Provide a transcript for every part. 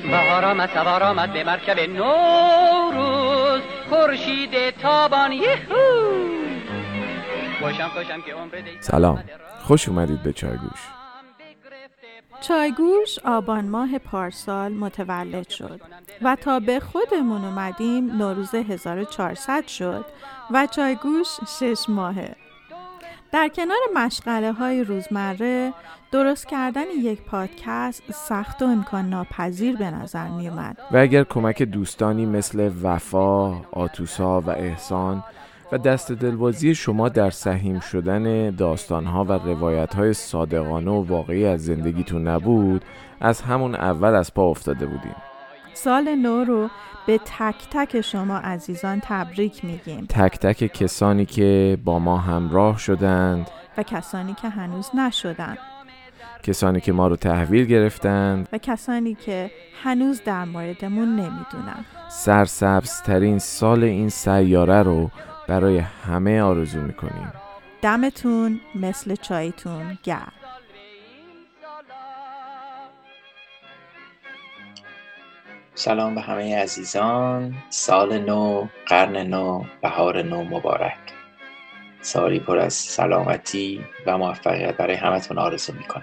بهار آمد سوار آمد به مرکب نوروز، خورشید تابان یهو. خوشم که عمر دی. سلام، خوش اومدید به چایگوش. چایگوش آبان ماه پارسال متولد شد و تا به خودمون اومدیم نوروز 1400 شد و چایگوش 6 ماهه. در کنار مشغله های روزمره درست کردن یک پادکست سخت و امکان ناپذیر به نظر می اومد و اگر کمک دوستانی مثل وفا، آتوسا و احسان و دست دلبازی شما در سهیم شدن داستانها و روایتهای صادقانه و واقعی از زندگیتون نبود، از همون اول از پا افتاده بودیم. سال نو رو به تک تک شما عزیزان تبریک میگیم. تک تک کسانی که با ما همراه شدند و کسانی که هنوز نشدند. کسانی که ما رو تحویل گرفتند و کسانی که هنوز در موردمون نمیدونن. سرسبزترین سال این سیاره رو برای همه آرزو میکنیم. دمتون مثل چایتون گرم. سلام به همه عزیزان. سال نو، قرن نو، بهار نو مبارک. سالی پر از سلامتی و موفقیت برای همتون آرزو میکنم.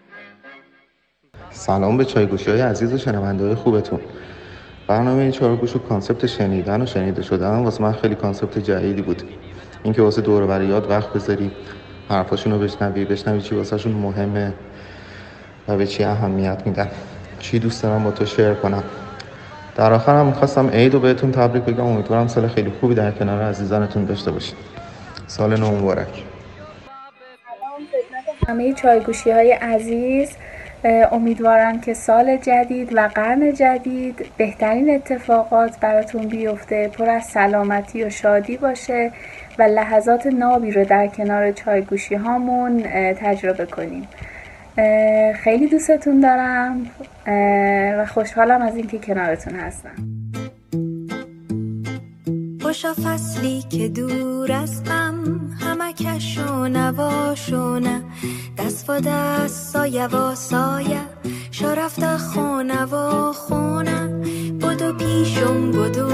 سلام به چایگوشی‌های عزیز و شنونده‌های خوبتون. برنامه این چهارگوش و کانسپت شنیدن و شنیده شدن واسه من خیلی کانسپت جدیدی بود. اینکه واسه دور و بریات وقت بذاری، حرفاشون رو بشنوی چی واسهشون مهمه و به چی اهمیت میدن، چی دوست دارم با تو شیر کنم. در آخر هم می‌خواستم عید رو بهتون تبریک بگم. امیدوارم سال خیلی خوبی در کنار عزیزانتون داشته باشید. سال نو مبارک. سلام خدمت همه چایگوشی‌های عزیز. امیدوارم که سال جدید و قرن جدید بهترین اتفاقات براتون بیفته، پر از سلامتی و شادی باشه و لحظات نابی رو در کنار چایگوشی هامون تجربه کنیم. خیلی دوستتون دارم و خوشحالم از اینکه کنارتون هستم. خوشا فصلی که دور از غم، همه کشو نواشونه، دست و دست سایه و سایه، شو رفته خونه و خونه. بدو پیشم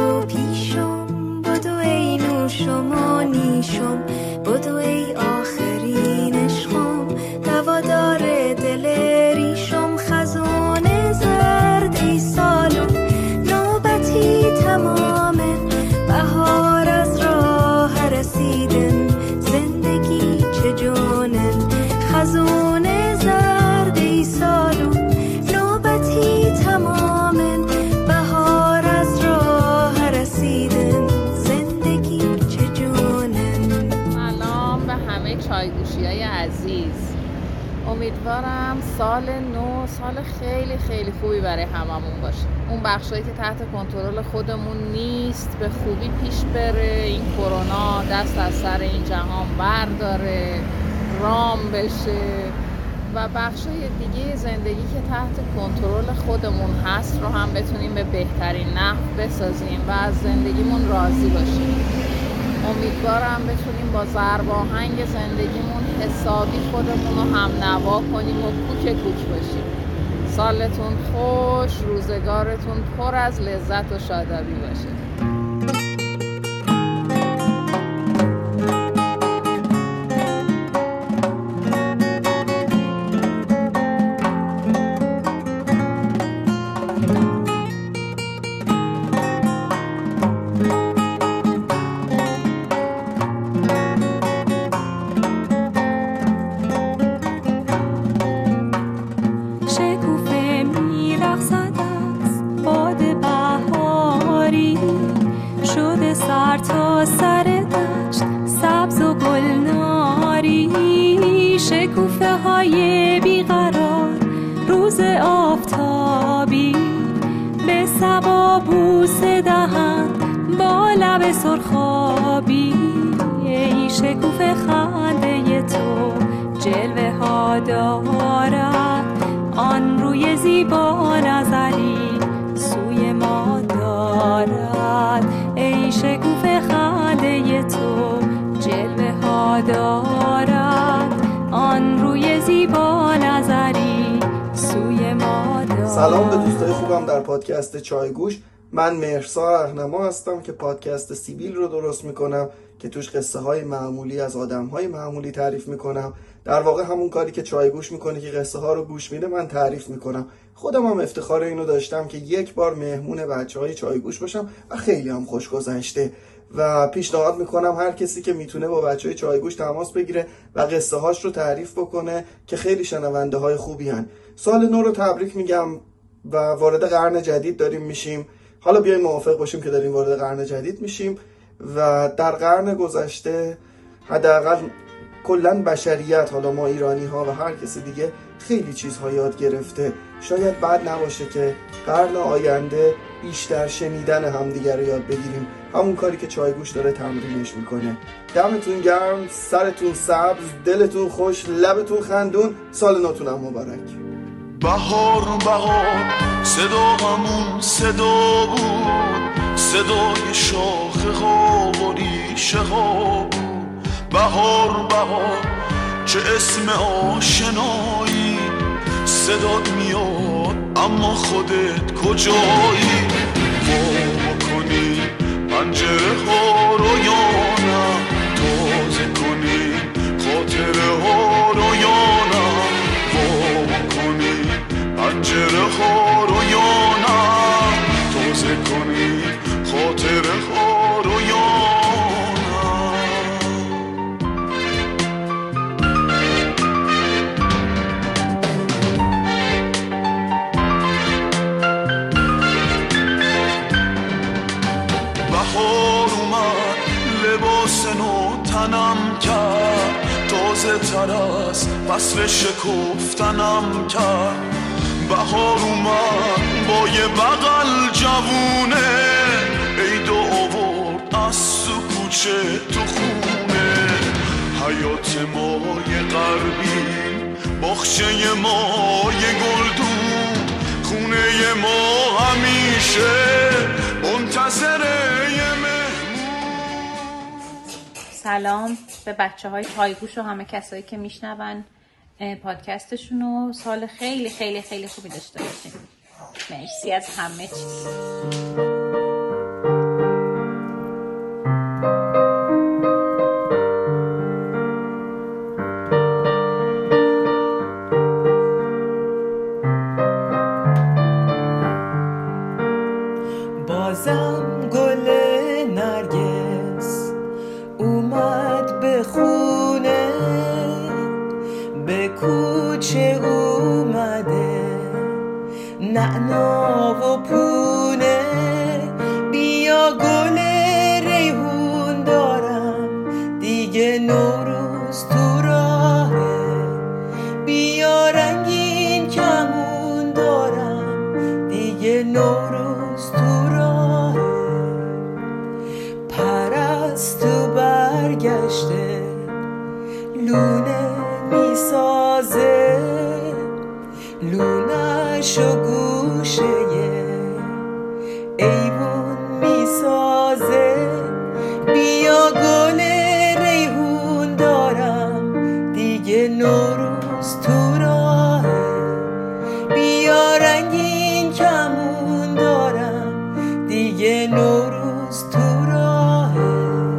بدو ای نوشم و نیشم، بدو ای آخرین عشقم، دوادار دل ریشم. خزانه زرد ای سالو، نوبتی تمامه، بهار از راه رسیدن، زندگی چه جونن. خزانه زرد ای سالو، نوبتی تمامه، بهار از راه رسیدن، زندگی چه جونن. سلام به همه چایگوشی‌های عزیز. امیدوارم سال نو سال خیلی خیلی خوبی برای هممون باشه. اون بخشایی که تحت کنترل خودمون نیست به خوبی پیش بره، این کرونا دست از سر این جهان برداره، رام بشه و بخشای دیگه زندگی که تحت کنترل خودمون هست رو هم بتونیم به بهترین نحو بسازیم و از زندگیمون راضی باشیم. امیدوارم بتونیم با ضرب آهنگ زندگیمون حسابی خودمون رو هم نوا کنیم و کوک باشیم. سالتون خوش، روزگارتون پر از لذت و شادابی باشه. شکوفه های بیقرار، روز آفتابی به صبا بوسه دهند با لب سرخابی. ای شکوفه خنده تو جلوه ها دارد، آن روی زیبا نظری سوی ما دارد. ای شکوفه خنده تو جلوه ها دارد، آن روی زیبا نظری سوی ما دارد. سلام به دوستای خوبم در پادکست چایگوش. من مهرسا راهنما هستم که پادکست سیبیل رو درست میکنم که توش قصه های معمولی از آدم های معمولی تعریف میکنم. در واقع همون کاری که چایگوش میکنه که قصه ها رو گوش میده من تعریف میکنم. خودم هم افتخار اینو داشتم که یک بار مهمون بچه های چایگوش باشم و خیلی هم خوش گذشته و پیشنهاد میکنم هر کسی که میتونه با بچه های چایگوش تماس بگیره و قصه هاش رو تعریف بکنه که خیلی شنونده های خوبی هن. سال نو رو تبریک میگم و وارد قرن جدید داریم میشیم. حالا بیایم موافق باشیم که داریم وارد قرن جدید میشیم و در قرن گذشته حداقل کلن بشریت، حالا ما ایرانی ها و هر کسی دیگه خیلی چیزها یاد گرفته. شاید بد نباشه که قرن آینده بیشتر شنیدن همدیگه رو یاد بگیریم، همون کاری که چایگوش داره تمرینش میکنه. دمتون گرم، سرتون سبز، دلتون خوش، لبتون خندون، سال نوتون هم مبارک. بهار صدامون صدا بود، صدای شاخه ها و ریشه ها بود. بهار چه اسم آشنایی، صدات میاد اما خودت کجایی؟ وا بکنی پنجره ها رو یا نه، تازه کنی خاطره ها رو یا نه. وا بکنی پنجره ها رو یا نه، تازه کنی خاطره ها رو یا نه. بهار اومد لباس نو تنم کرد، تازه تر از فصل شکفتنم کرد. بهار اومد با یه بغل جوونه، عید آورد از تو کوچه تو خونه. حیات ما یه غربی، باغچه ما یه گلدون، خونه ما همیشه منتظره یه مهمون. سلام به بچه های چایگوش و همه کسایی که میشنون پادکستشونو. سال خیلی خیلی خیلی خوبی داشته باشیم. مرسی از همه چیز. بازم گل نرگس اومد به خونه، به کوچه اومده نعنا و پونه. بیا گل ریحون دارم دیگه نوروز تو راهه، بیا رنگین کمون دارم دیگه نوروز تو راهه. پرستو برگشته لونه میسازه، لونه‌شو گوشه ایوون میسازه. بیا گل ریحون دارم دیگه نوروز تو راهه، بیا رنگین کمون دارم دیگه نوروز تو راهه.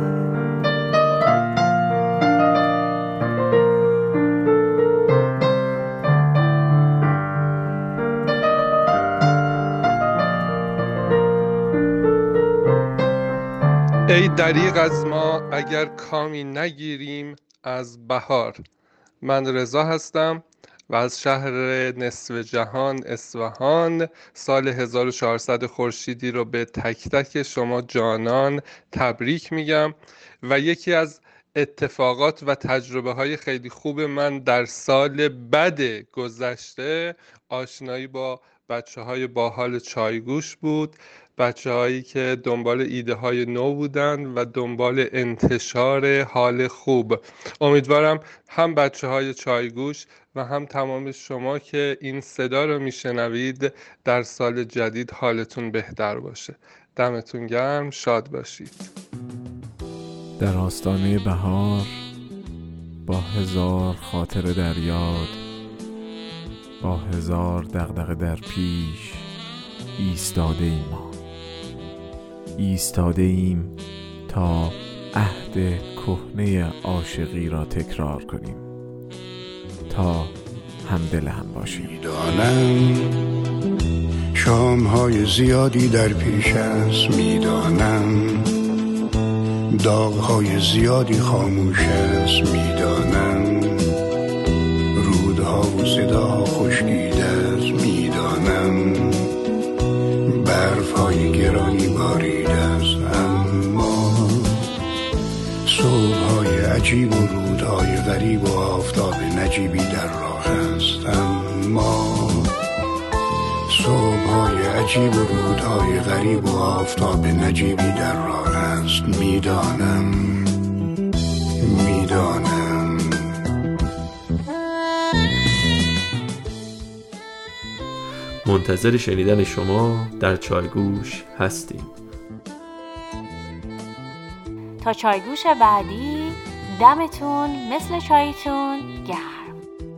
ای دریغ از ما اگر کامی نگیریم از بهار. من رضا هستم و از شهر نصف جهان اصفهان سال 1400 خورشیدی رو به تک تک شما جانان تبریک میگم. و یکی از اتفاقات و تجربه های خیلی خوب من در سال بد گذشته آشنایی با بچه های باحال چایگوش بود، بچه هایی که دنبال ایده های نو بودن و دنبال انتشار حال خوب. امیدوارم هم بچه های چایگوش و هم تمام شما که این صدا رو میشنوید در سال جدید حالتون بهتر باشه. دمتون گرم، شاد باشید. در آستانه بهار با هزار خاطره در یاد، با 1000 دغدغه در پیش ایستاده ایم ما. ایستاده ایم تا عهد کهنه عاشقی را تکرار کنیم، تا همدل هم باشیم. میدانم شام‌های زیادی در پیش است، میدانم داغ‌های زیادی خاموش است، میدانم رودها و صداها خشکیده است، میدانم برف‌های گرانی باریده است، اما صبح‌های عجیب و رودهای غریب و آفتاب نجیبی در راه است، اما صبح‌های عجیب و رودهای غریب و آفتاب نجیبی در راه است، میدانم میدانم. منتظر شنیدن شما در چایگوش هستیم. تا چایگوش بعدی دمتون مثل چایتون گرم.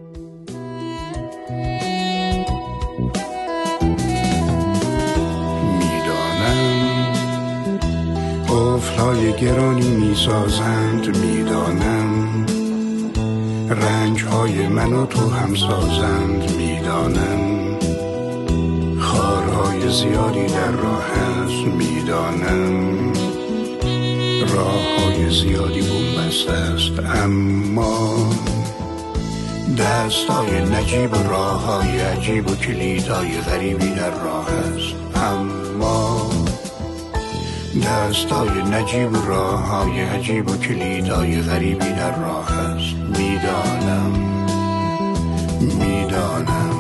میدانم قفل‌های گرانی میسازند، میدانم رنج‌های من و تو هم سازند، میدانم خارهای زیادی در راه است، میدانم راه‌های زیادی بنبسته است، اما دستای نجیب و راه‌های عجیب و کلیدهای غریبی در راه است، اما دستای نجیب و راه‌های عجیب و کلیدهای غریبی در راه است، میدانم میدانم.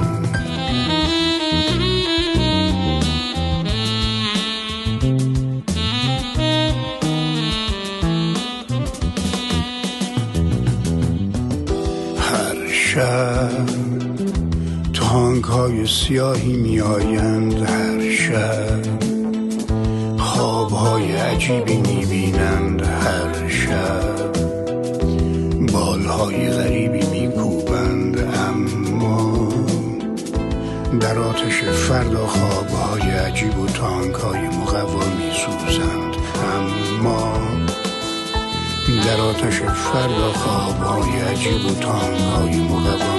شب تانک‌های سیاهی می‌آیند، هر شب خواب‌های عجیبی می‌بینند، هر شب بال‌های غریبی می‌کوبند، اما در آتش فردا خواب‌های عجیب و تانک‌های مقوا می‌سوزند، اما در آتش فردا خواب‌های عجیب و تانک‌های مقوا